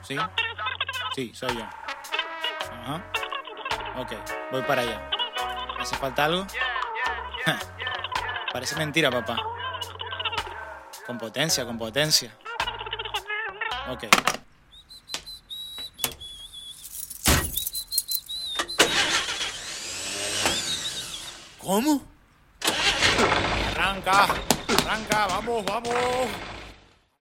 ¿Sí? Sí, soy yo. Ajá. Ok, voy para allá. ¿Hace falta algo? Parece mentira, papá. Con potencia, con potencia. Ok. ¿Cómo? Arranca, arranca, vamos, vamos.